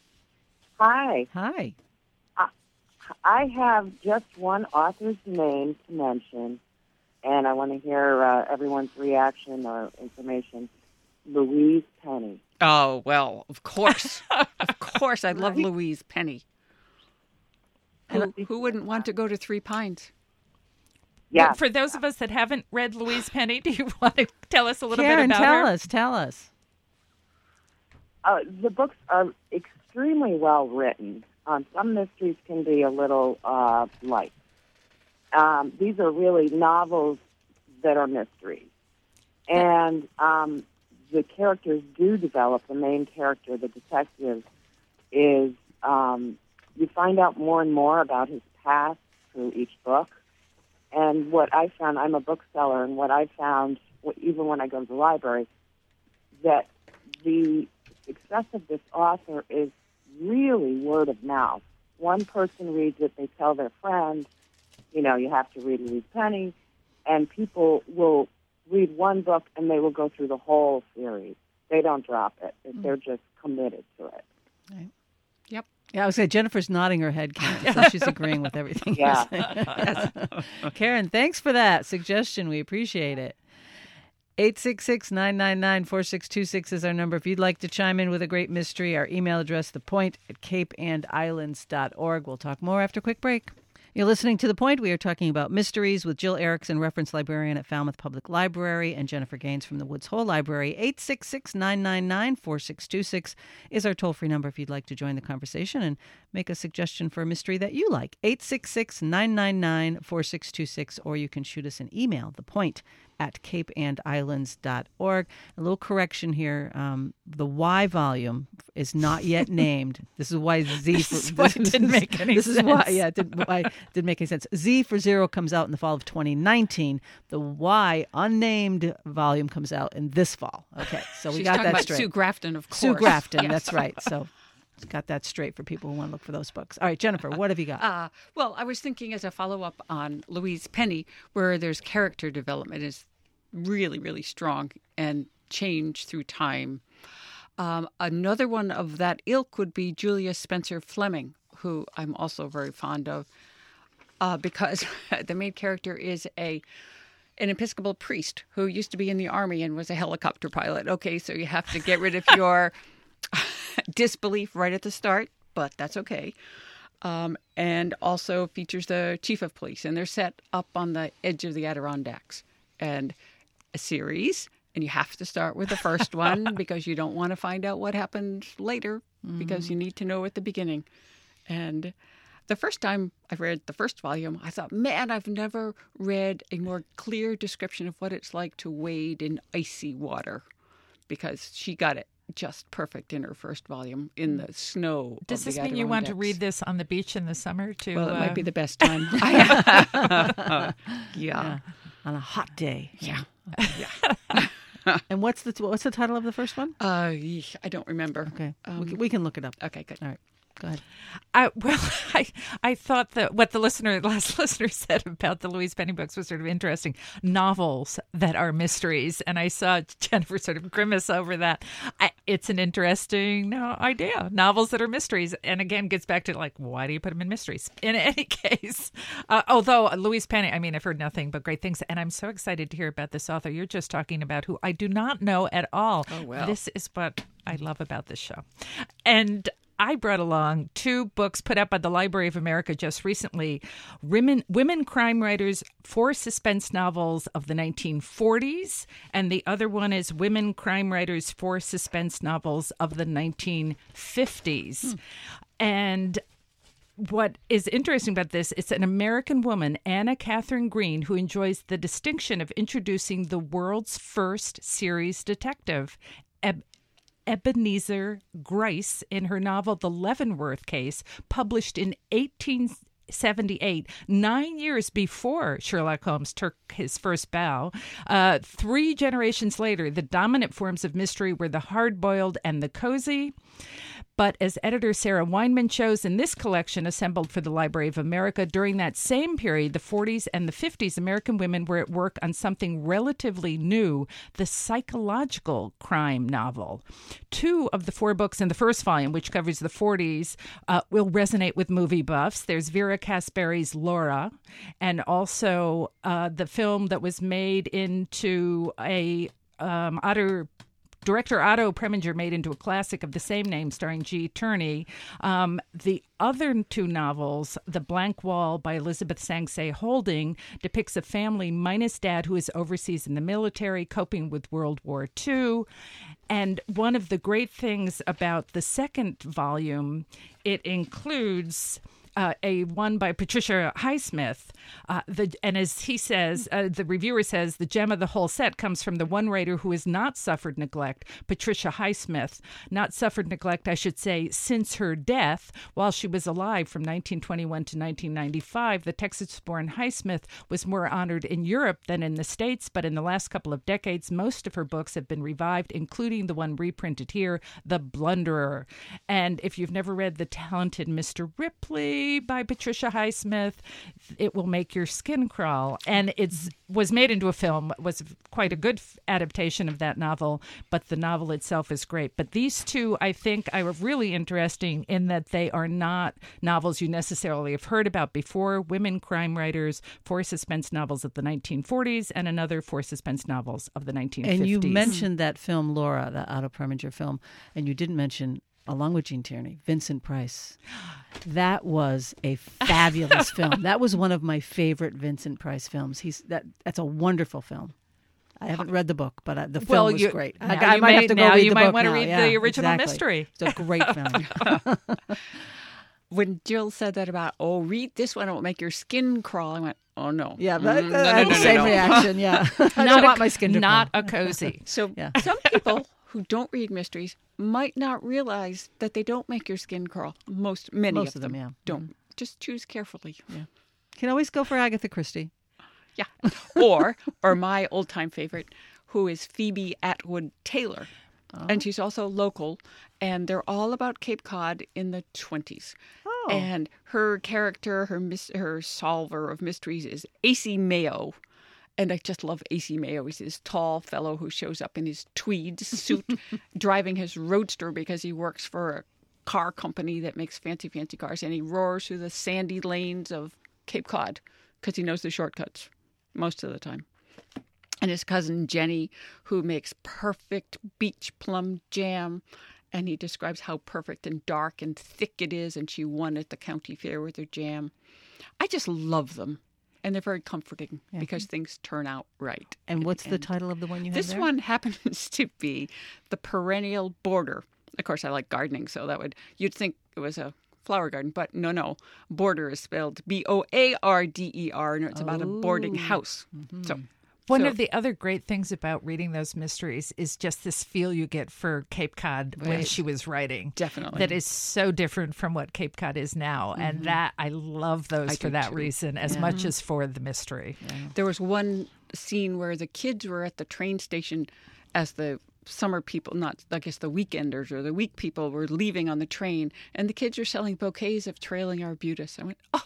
Speaker 5: Hi.
Speaker 1: Hi.
Speaker 5: I have just one author's name to mention, and I want to hear uh, everyone's reaction or information. Louise Penny.
Speaker 3: Oh, well, of course. Of course. I love Louise Penny. Who, who wouldn't want to go to Three Pines?
Speaker 5: Yeah.
Speaker 2: For those of us that haven't read Louise Penny, do you want to tell us a little
Speaker 1: Karen,
Speaker 2: bit about
Speaker 1: tell
Speaker 2: her?
Speaker 1: us, tell us.
Speaker 5: Uh, the books are extremely well written. Um, some mysteries can be a little uh, light. Um, these are really novels that are mysteries. And um, the characters do develop. The main character, the detective, is, um, you find out more and more about his past through each book. And what I found, I'm a bookseller, and what I found, even when I go to the library, that the success of this author is really word of mouth. One person reads it, they tell their friend, you know, you have to read Louise Penny, and people will read one book and they will go through the whole series. They don't drop it. They're just committed to it.
Speaker 1: Right.
Speaker 3: Yep.
Speaker 1: Yeah, I was saying Jennifer's nodding her head, Karen, so she's agreeing with everything
Speaker 5: Yeah.
Speaker 1: you're saying. Karen, thanks for that suggestion. We appreciate it. eight six six, nine nine nine, four six two six is our number. If you'd like to chime in with a great mystery, our email address, thepoint at cape and islands dot org. We'll talk more after a quick break. You're listening to The Point. We are talking about mysteries with Jill Erickson, reference librarian at Falmouth Public Library, and Jennifer Gaines from the Woods Hole Library. eight six six, nine nine nine, four six two six is our toll-free number if you'd like to join the conversation and make a suggestion for a mystery that you like. eight six six, nine nine nine, four six two six, or you can shoot us an email, thepoint at cape and islands dot org. A little correction here. Um, the Y volume is not yet named. This is why Z for,
Speaker 2: This is why it didn't make any
Speaker 1: this
Speaker 2: sense.
Speaker 1: is why, yeah, it didn't, why it didn't make any sense. Z for Zero comes out in the fall of twenty nineteen. The Y unnamed volume comes out in this fall. Okay, so we
Speaker 3: She's
Speaker 1: got
Speaker 3: talking
Speaker 1: that
Speaker 3: about
Speaker 1: straight.
Speaker 3: Sue Grafton, of course.
Speaker 1: Sue Grafton,
Speaker 3: Yes.
Speaker 1: that's right. So got that straight for people who want to look for those books. All right, Jennifer, what have you got?
Speaker 3: Uh, well, I was thinking as a follow-up on Louise Penny, where there's character development is really, really strong and change through time. Um, another one of that ilk would be Julia Spencer Fleming, who I'm also very fond of, uh, because the main character is a an Episcopal priest who used to be in the Army and was a helicopter pilot. Okay, so you have to get rid of your disbelief right at the start, but that's okay. Um, and also features the chief of police, and they're set up on the edge of the Adirondacks. And a series, and you have to start with the first one because you don't want to find out what happened later because you need to know at the beginning. And the first time I read the first volume, I thought, man, I've never read a more clear description of what it's like to wade in icy water, because she got it just perfect in her first volume in the snow.
Speaker 2: Does
Speaker 3: of
Speaker 2: this
Speaker 3: the
Speaker 2: mean you want to
Speaker 3: Adirondacks.
Speaker 2: read this on the beach in the summer too?
Speaker 3: Well, it might
Speaker 2: uh,
Speaker 3: be the best time. yeah.
Speaker 1: Yeah, on a hot day.
Speaker 3: Yeah.
Speaker 1: And what's the what's the title of the first one?
Speaker 3: Uh, yeesh, I don't remember.
Speaker 1: Okay, we,
Speaker 3: Um,
Speaker 1: can, we can look it up.
Speaker 3: Okay, good.
Speaker 1: All right. Go ahead.
Speaker 2: I, well, I I thought that what the listener, last listener said about the Louise Penny books was sort of interesting. Novels that are mysteries, and I saw Jennifer sort of grimace over that. I, it's an interesting uh, idea. Novels that are mysteries, and again, gets back to like, why do you put them in mysteries? In any case, uh, although Louise Penny, I mean, I've heard nothing but great things, and I'm so excited to hear about this author you're just talking about, who I do not know at all.
Speaker 3: Oh, well.
Speaker 2: This is what I love about this show, and I brought along two books put out by the Library of America just recently, Women, Women Crime Writers, Four Suspense Novels of the nineteen forties, and the other one is Women Crime Writers, Four Suspense Novels of the nineteen fifties. Hmm. And what is interesting about this, it's an American woman, Anna Catherine Green, who enjoys the distinction of introducing the world's first series detective, Eb- Ebenezer Gryce, in her novel The Leavenworth Case, published in eighteen seventy-eight, nine years before Sherlock Holmes took his first bow. Uh, three generations later, the dominant forms of mystery were the hard-boiled and the cozy. But as editor Sarah Weinman shows in this collection assembled for the Library of America, during that same period, the forties and the fifties, American women were at work on something relatively new, the psychological crime novel. Two of the four books in the first volume, which covers the forties, uh, will resonate with movie buffs. There's Vera Casperi's Laura, and also uh, the film that was made into a um, Otter... Director Otto Preminger made into a classic of the same name, starring G. Turney. Um, the other two novels, The Blank Wall by Elizabeth Sangsay Holding, depicts a family minus dad who is overseas in the military, coping with World War Two. And one of the great things about the second volume, it includes Uh, a one by Patricia Highsmith. Uh, the, and as he says, uh, the reviewer says, the gem of the whole set comes from the one writer who has not suffered neglect, Patricia Highsmith. Not suffered neglect, I should say, since her death. While she was alive from nineteen twenty-one to nineteen ninety-five, the Texas-born Highsmith was more honored in Europe than in the States, but in the last couple of decades, most of her books have been revived, including the one reprinted here, The Blunderer. And if you've never read The Talented Mister Ripley by Patricia Highsmith, it will make your skin crawl. And it's was made into a film. It was quite a good adaptation of that novel, but the novel itself is great. But these two, I think, are really interesting in that they are not novels you necessarily have heard about before. Women Crime Writers, four suspense novels of the nineteen forties, and another four suspense novels of the nineteen fifties.
Speaker 1: And you mentioned that film, Laura, the Otto Preminger film, and you didn't mention, along with Gene Tierney, Vincent Price. That was a fabulous film. That was one of my favorite Vincent Price films. He's that. That's a wonderful film. I haven't read the book, but uh, the film
Speaker 2: well,
Speaker 1: was
Speaker 2: you,
Speaker 1: great.
Speaker 2: Now
Speaker 1: I, I
Speaker 2: you
Speaker 1: might
Speaker 2: may,
Speaker 1: have to go
Speaker 2: now
Speaker 1: read
Speaker 2: you
Speaker 1: the
Speaker 2: might
Speaker 1: book
Speaker 2: want to
Speaker 1: now.
Speaker 2: read
Speaker 1: Yeah,
Speaker 2: the original
Speaker 1: exactly.
Speaker 2: mystery.
Speaker 1: It's a great film.
Speaker 3: When Jill said that about, oh, read this one, it will make your skin crawl, I went, oh, no.
Speaker 1: Yeah,
Speaker 3: Mm,
Speaker 1: that,
Speaker 3: no,
Speaker 1: that,
Speaker 3: no,
Speaker 1: I had
Speaker 3: no,
Speaker 1: the
Speaker 3: no,
Speaker 1: same
Speaker 3: no.
Speaker 1: reaction, yeah. I
Speaker 2: Not
Speaker 1: don't
Speaker 2: a,
Speaker 1: want my skin to
Speaker 2: not
Speaker 1: crawl.
Speaker 2: a cozy.
Speaker 3: So
Speaker 1: Yeah.
Speaker 3: some people who don't read mysteries might not realize that they don't make your skin crawl. Most, many
Speaker 1: Most
Speaker 3: of
Speaker 1: of
Speaker 3: them,
Speaker 1: them, yeah.
Speaker 3: don't. Just choose carefully.
Speaker 1: You can always go for Agatha Christie.
Speaker 3: Yeah. Or, or my old-time favorite, who is Phoebe Atwood Taylor.
Speaker 1: Oh.
Speaker 3: And she's also local, and they're all about Cape Cod in the twenties.
Speaker 1: Oh.
Speaker 3: And her character, her mis- her solver of mysteries is A C Mayo. And I just love A C Mayo. He's this tall fellow who shows up in his tweed suit, driving his roadster because he works for a car company that makes fancy, fancy cars. And he roars through the sandy lanes of Cape Cod because he knows the shortcuts most of the time. And his cousin Jenny, who makes perfect beach plum jam. And he describes how perfect and dark and thick it is. And she won at the county fair with her jam. I just love them. And they're very comforting
Speaker 1: Yeah.
Speaker 3: because things turn out right.
Speaker 1: And what's the
Speaker 3: And
Speaker 1: title of the one you have
Speaker 3: This
Speaker 1: there?
Speaker 3: one happens to be The Perennial Border. Of course, I like gardening, so that would, you'd think it was a flower garden, but no, no. Border is spelled B O A R D E R, and it's about a boarding
Speaker 1: Oh.
Speaker 3: house.
Speaker 1: Mm-hmm.
Speaker 3: So
Speaker 2: One
Speaker 3: So-
Speaker 2: of the other great things about reading those mysteries is just this feel you get for Cape Cod when
Speaker 3: Right.
Speaker 2: she was writing.
Speaker 3: Definitely.
Speaker 2: That is so different from what Cape Cod is now. And that I love those
Speaker 3: I
Speaker 2: for
Speaker 3: do
Speaker 2: that
Speaker 3: too.
Speaker 2: reason as
Speaker 1: Yeah.
Speaker 2: much as for the mystery.
Speaker 3: There was one scene where the kids were at the train station as the summer people, not, I guess, the weekenders or the week people were leaving on the train, and the kids are selling bouquets of trailing arbutus. I went, oh.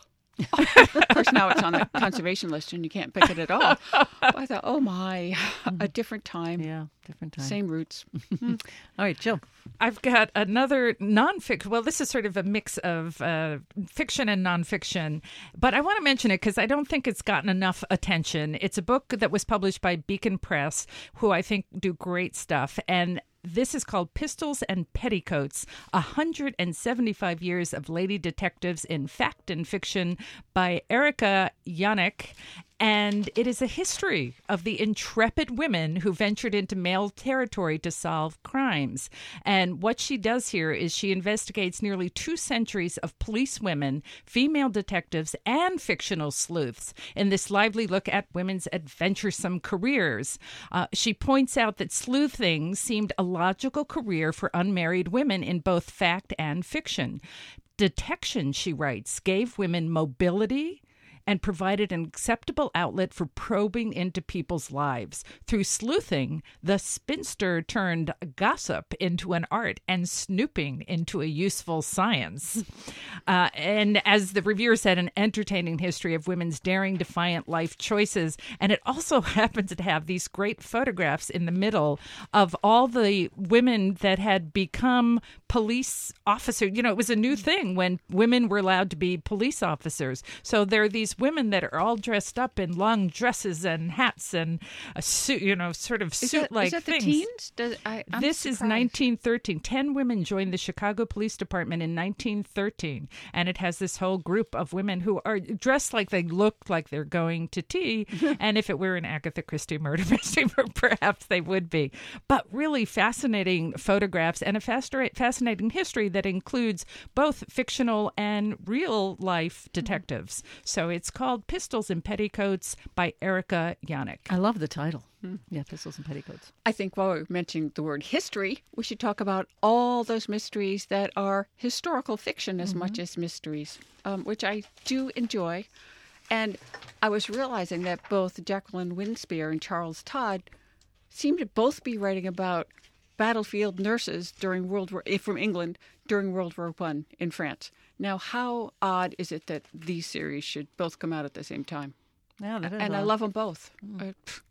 Speaker 3: Of course, now it's on the conservation list and you can't pick it at all. But I thought, oh my, a different time.
Speaker 1: Yeah, different time.
Speaker 3: Same roots.
Speaker 1: All right, Jill.
Speaker 2: I've got another nonfiction. Well, this is sort of a mix of uh, fiction and nonfiction, but I want to mention it because I don't think it's gotten enough attention. It's a book that was published by Beacon Press, who I think do great stuff. And this is called Pistols and Petticoats, one hundred seventy-five Years of Lady Detectives in Fact and Fiction by Erika Janik. And it is a history of the intrepid women who ventured into male territory to solve crimes. And what she does here is she investigates nearly two centuries of police women, female detectives, and fictional sleuths in this lively look at women's adventuresome careers. Uh, she points out that sleuthing seemed a logical career for unmarried women in both fact and fiction. Detection, she writes, gave women mobility and provided an acceptable outlet for probing into people's lives. Through sleuthing, the spinster turned gossip into an art and snooping into a useful science. Uh, and as the reviewer said, an entertaining history of women's daring, defiant life choices. And it also happens to have these great photographs in the middle of all the women that had become police officers. You know, it was a new thing when women were allowed to be police officers. So there are these women that are all dressed up in long dresses and hats and a suit, you know, sort of suit-like
Speaker 3: Is that
Speaker 2: things.
Speaker 3: the teens? Does, I, I'm
Speaker 2: this is
Speaker 3: surprised.
Speaker 2: nineteen thirteen. Ten women joined the Chicago Police Department in nineteen thirteen, and it has this whole group of women who are dressed like they look like they're going to tea, and if it were an Agatha Christie murder mystery, perhaps they would be. But really fascinating photographs and a fascinating history that includes both fictional and real-life detectives. So it's called Pistols and Petticoats by Erika Janik.
Speaker 1: I love the title. Yeah, Pistols and Petticoats.
Speaker 3: I think while we're mentioning the word history, we should talk about all those mysteries that are historical fiction as mm-hmm. much as mysteries, um, which I do enjoy. And I was realizing that both Jacqueline Winspear and Charles Todd seem to both be writing about battlefield nurses during World War from England during World War One in France. Now, how odd is it that these series should both come out at the same time?
Speaker 1: Yeah, that is
Speaker 3: and
Speaker 1: odd.
Speaker 3: I love them both. Mm. Uh,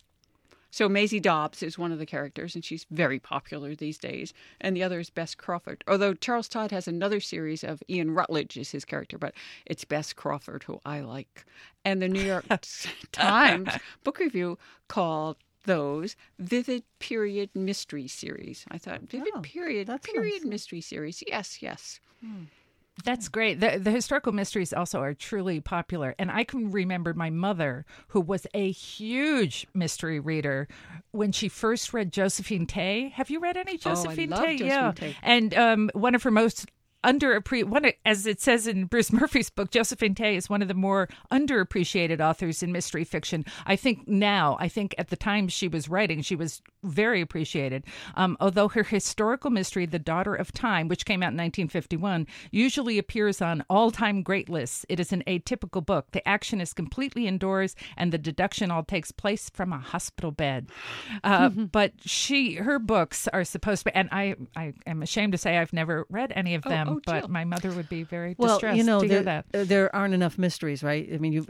Speaker 3: so Maisie Dobbs is one of the characters, and she's very popular these days. And the other is Bess Crawford. Although Charles Todd has another series of Ian Rutledge is his character, but it's Bess Crawford who I like. And the New York Times book review called those Vivid Period Mystery Series. I thought, Vivid
Speaker 1: Oh,
Speaker 3: Period,
Speaker 1: that's
Speaker 3: Period
Speaker 1: nice.
Speaker 3: Mystery Series. Yes, yes.
Speaker 1: Hmm.
Speaker 2: That's great. The, the historical mysteries also are truly popular. And I can remember my mother, who was a huge mystery reader, when she first read Josephine Tay. Have you read any Josephine
Speaker 3: oh, I love
Speaker 2: Tay?
Speaker 3: Josephine
Speaker 2: yeah.
Speaker 3: Tay.
Speaker 2: And um, one of her most underappreciated, one, as it says in Bruce Murphy's book, Josephine Tay is one of the more underappreciated authors in mystery fiction. I think now, I think at the time she was writing, she was very appreciated. Um, although her historical mystery, The Daughter of Time, which came out in nineteen fifty-one, usually appears on all-time great lists. It is an atypical book. The action is completely indoors, and the deduction all takes place from a hospital bed. Uh, but she, her books are supposed to be, and I, I am ashamed to say I've never read any of
Speaker 3: Oh,
Speaker 2: them,
Speaker 3: oh,
Speaker 2: but
Speaker 3: Jill.
Speaker 2: my mother would be very
Speaker 1: Well,
Speaker 2: distressed
Speaker 1: you know,
Speaker 2: to
Speaker 1: there,
Speaker 2: hear that.
Speaker 1: uh, there aren't enough mysteries, right? I mean, you.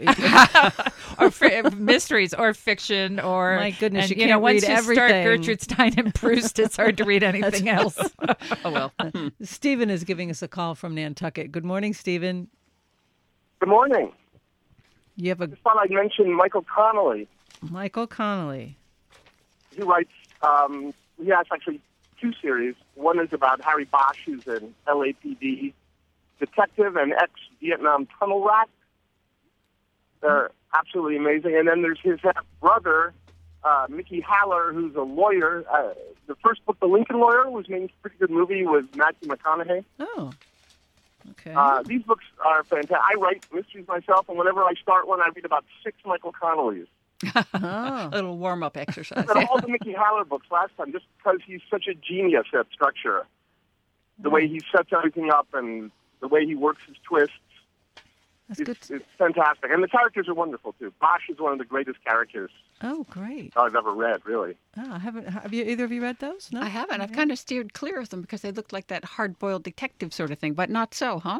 Speaker 2: or fi- mysteries or fiction or
Speaker 1: My goodness,
Speaker 2: and,
Speaker 1: you
Speaker 2: know
Speaker 1: can't
Speaker 2: once
Speaker 1: read
Speaker 2: you start
Speaker 1: everything.
Speaker 2: Gertrude Stein and Proust, it's hard to read anything else.
Speaker 3: Oh, well.
Speaker 1: Stephen is giving us a call from Nantucket. Good morning, Stephen.
Speaker 6: Good morning.
Speaker 1: You have a
Speaker 6: Just thought I'd mention Michael Connolly.
Speaker 1: Michael Connolly.
Speaker 6: He writes, um, he has actually two series. One is about Harry Bosch, who's an L A P D detective and ex-Vietnam tunnel rat. They're absolutely amazing. And then there's his half-brother, uh, Mickey Haller, who's a lawyer. Uh, the first book, The Lincoln Lawyer, was made a pretty good movie with Matthew McConaughey.
Speaker 1: Oh, okay.
Speaker 6: Uh, these books are fantastic. I write mysteries myself, and whenever I start one, I read about six Michael Connollys.
Speaker 1: oh.
Speaker 3: A little warm-up exercise.
Speaker 6: I read all the Mickey Haller books last time just because he's such a genius at structure. The way he sets everything up and the way he works his twists.
Speaker 1: That's
Speaker 6: It's,
Speaker 1: good.
Speaker 6: it's fantastic. And the characters are wonderful, too. Bosch is one of the greatest characters
Speaker 1: Oh, great.
Speaker 6: I've ever read, really.
Speaker 1: Oh, I haven't. Have you either of you read those? No,
Speaker 3: I haven't. I've
Speaker 1: Yeah.
Speaker 3: kind of steered clear of them because they looked like that hard-boiled detective sort of thing, but not so, huh?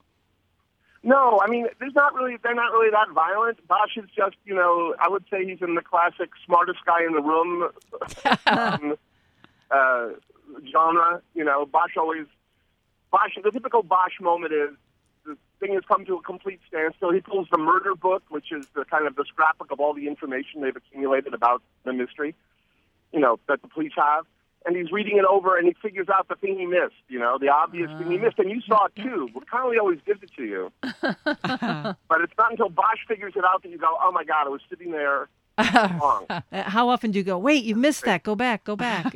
Speaker 6: No, I mean, there's not really, they're not really that violent. Bosch is just, you know, I would say he's in the classic smartest guy in the room um, uh, genre. You know, Bosch always, Bosch, the typical Bosch moment is the thing has come to a complete standstill. He pulls the murder book, which is the kind of the scrapbook of all the information they've accumulated about the mystery, you know, that the police have. And he's reading it over, and he figures out the thing he missed, you know, the obvious uh, thing he missed. And you saw it, too. Well, Connolly always gives it to you. But it's not until Bosch figures it out that you go, oh, my God, I was sitting there wrong.
Speaker 1: Uh, how often do you go, wait, you missed that. Go back, go back.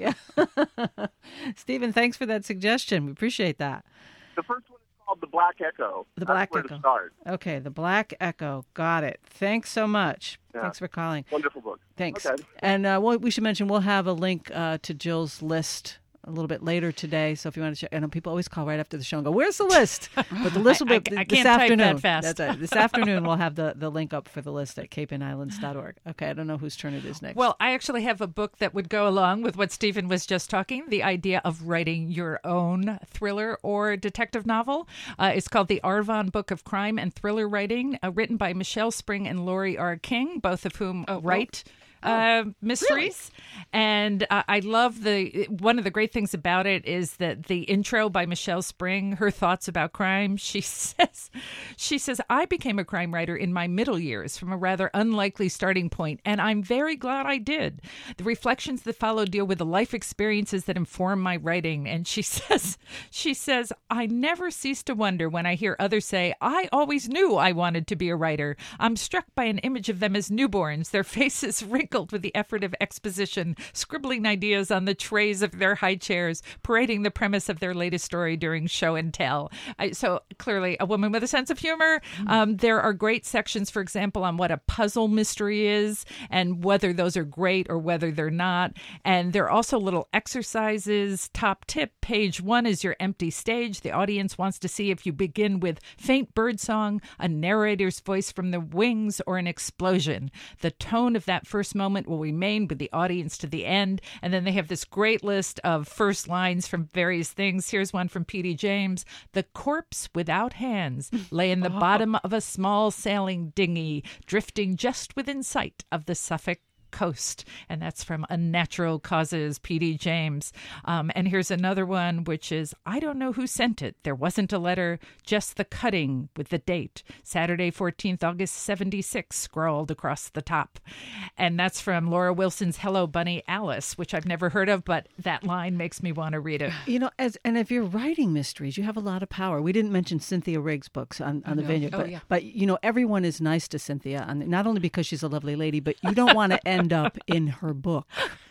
Speaker 1: Stephen, thanks for that suggestion. We appreciate that.
Speaker 6: The first one is called The Black Echo.
Speaker 1: The
Speaker 6: That's
Speaker 1: Black
Speaker 6: where
Speaker 1: Echo.
Speaker 6: to start.
Speaker 1: Okay, The Black Echo. Got it. Thanks so much.
Speaker 6: Yeah.
Speaker 1: Thanks for calling.
Speaker 6: Wonderful book.
Speaker 1: Thanks.
Speaker 6: Okay.
Speaker 1: And uh, what we should mention, we'll have a link uh, to Jill's list a little bit later today. So if you want to check, I know people always call right after the show and go, where's the list? But the list will be
Speaker 2: I- I
Speaker 1: this
Speaker 2: can't type
Speaker 1: afternoon.
Speaker 2: that fast.
Speaker 1: That's right. This afternoon, we'll have the, the link up for the list at cape and islands dot org. Okay, I don't know whose turn it is next.
Speaker 2: Well, I actually have a book that would go along with what Stephen was just talking, the idea of writing your own thriller or detective novel. Uh, it's called The Arvon Book of Crime and Thriller Writing, uh, written by Michelle Spring and Lori R. King, both of whom
Speaker 3: Oh,
Speaker 2: write uh, mysteries. And uh, I love the, one of the great things about it is that the intro by Michelle Spring, her thoughts about crime, she says, she says, I became a crime writer in my middle years from a rather unlikely starting point, and I'm very glad I did. The reflections that follow deal with the life experiences that inform my writing. And she says, she says, I never cease to wonder when I hear others say, I always knew I wanted to be a writer. I'm struck by an image of them as newborns, their faces wrinkled with the effort of exposition, scribbling ideas on the trays of their high chairs, parading the premise of their latest story during show and tell. I, so clearly a woman with a sense of humor. Um, there are great sections, for example, on what a puzzle mystery is and whether those are great or whether they're not. And there are also little exercises. Top tip, page one is your empty stage. The audience wants to see if you begin with faint birdsong, a narrator's voice from the wings, or an explosion. The tone of that first moment will remain with the audience to the end. And then they have this great list of first lines from various things. Here's one from P D James. The corpse without hands lay in the bottom of a small sailing dinghy, drifting just within sight of the Suffolk coast. And that's from Unnatural Causes, P D James. Um, and here's another one, which is, I don't know who sent it. There wasn't a letter, just the cutting with the date. Saturday, fourteenth August, seventy-six, scrawled across the top. And that's from Laura Wilson's Hello Bunny Alice, which I've never heard of, but that line makes me want to read it.
Speaker 1: You know, as and if you're writing mysteries, you have a lot of power. We didn't mention Cynthia Riggs' books on, on the Vineyard,
Speaker 3: Oh,
Speaker 1: but,
Speaker 3: yeah.
Speaker 1: but, you know, everyone is nice to Cynthia, and not only because she's a lovely lady, but you don't want to end up in her book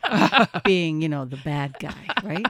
Speaker 1: being, you know, the bad guy, right?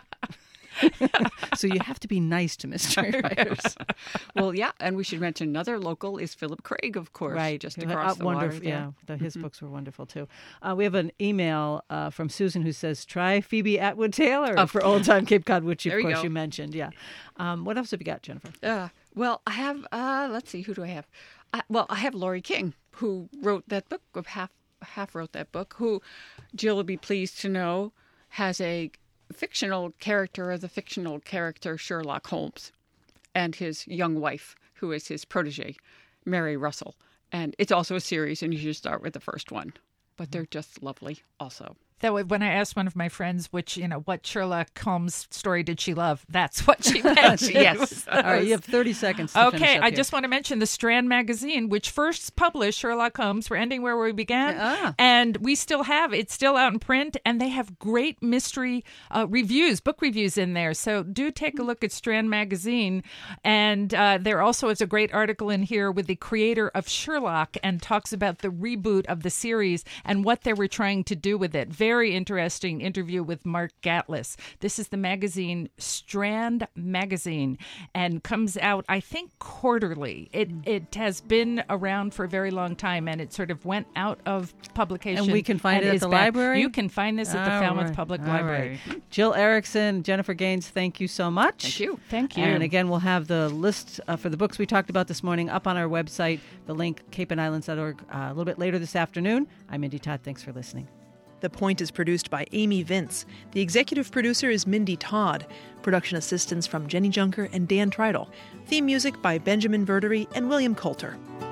Speaker 1: So you have to be nice to mystery writers.
Speaker 3: Well, yeah, and we should mention another local is Philip Craig, of course,
Speaker 1: Right.
Speaker 3: just
Speaker 1: Uh,
Speaker 3: across the
Speaker 1: wonderful,
Speaker 3: water there.
Speaker 1: Yeah, the, his books were wonderful, too. Uh, we have an email uh, from Susan who says, try Phoebe Atwood Taylor
Speaker 3: Oh.
Speaker 1: for Old Time Cape Cod, which, of
Speaker 3: There you
Speaker 1: course,
Speaker 3: go.
Speaker 1: you mentioned. Yeah. Um, what else have you got, Jennifer?
Speaker 3: Uh, well, I have, uh, let's see, who do I have? I, well, I have Laurie King, who wrote that book, or half, half wrote that book, who Jill will be pleased to know has a fictional character of the fictional character Sherlock Holmes and his young wife, who is his protege, Mary Russell. And it's also a series, and you should start with the first one. But they're just lovely also.
Speaker 2: That way, when I asked one of my friends, which, you know, what Sherlock Holmes story did she love? That's what she mentioned.
Speaker 3: Yes.
Speaker 1: All right, you have thirty seconds to finish
Speaker 2: Okay,
Speaker 1: up
Speaker 2: I
Speaker 1: here.
Speaker 2: just want to mention the Strand magazine, which first published Sherlock Holmes. We're ending where we began.
Speaker 1: Ah.
Speaker 2: And we still have, it's still out in print, and they have great mystery uh, reviews, book reviews in there. So do take a look at Strand magazine. And uh, there also is a great article in here with the creator of Sherlock and talks about the reboot of the series and what they were trying to do with it. Very very interesting interview with Mark Gatlis. This is the magazine Strand Magazine, and comes out, I think, quarterly. It it has been around for a very long time, and it sort of went out of publication.
Speaker 1: And we can find it at
Speaker 2: is
Speaker 1: the
Speaker 2: back.
Speaker 1: library?
Speaker 2: You can find this at the
Speaker 1: All
Speaker 2: Falmouth
Speaker 1: right.
Speaker 2: Public
Speaker 1: All
Speaker 2: Library.
Speaker 1: right. Jill Erickson, Jennifer Gaines, thank you so much.
Speaker 3: Thank you.
Speaker 2: Thank you.
Speaker 1: And again, we'll have the list uh, for the books we talked about this morning up on our website, the link, cape and islands dot org, uh, a little bit later this afternoon. I'm Mindy Todd. Thanks for listening.
Speaker 7: The Point is produced by Amy Vince. The executive producer is Mindy Todd. Production assistance from Jenny Junker and Dan Treidel. Theme music by Benjamin Verdery and William Coulter.